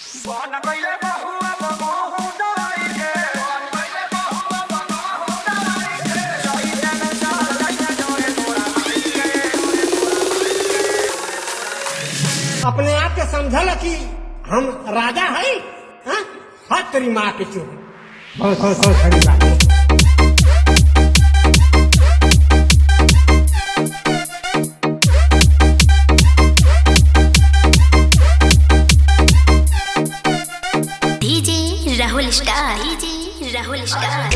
अपने आप के समझल कि हम राजा है। हाँ तेरी माँ के चूर बहुत बहुत बहुत खड़ी बात है। DJ Rahul star, DJ Rahul star.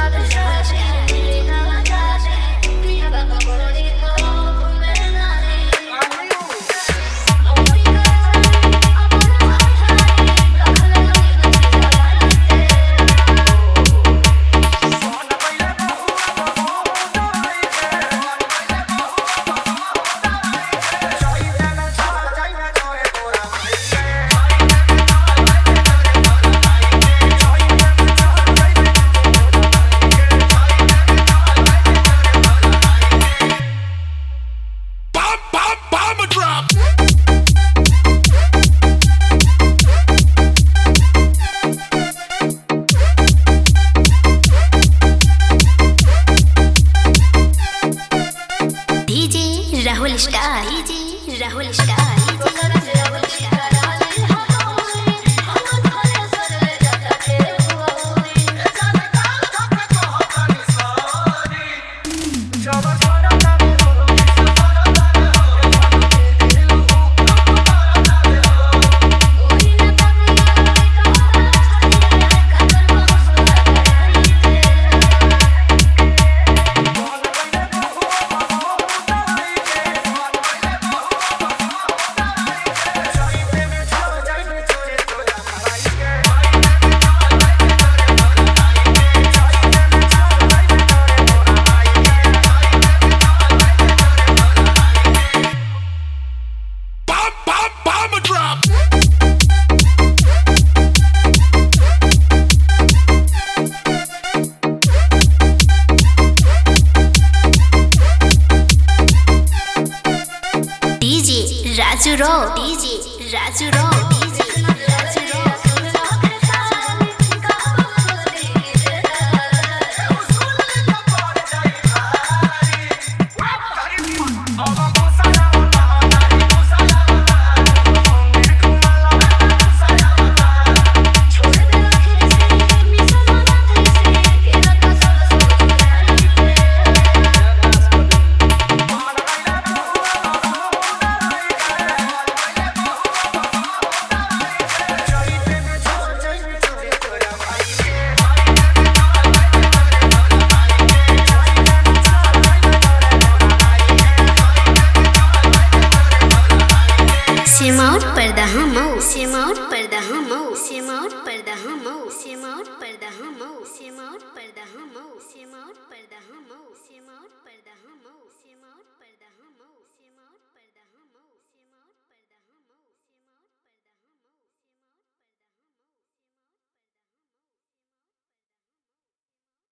Rahul star, DJ Rahul star. Raju रो, डीजे राजू रो, डीजे राजू रो। सिमौर पर्दा हमौ, सिमौर पर्दा हमौ, सिमौर पर्दा हमौ, सिमौर पर्दा हमौ, सिमौर पर्दा हमौ, सिमौर पर्दा हमौ, सिमौर पर्दा हमौ।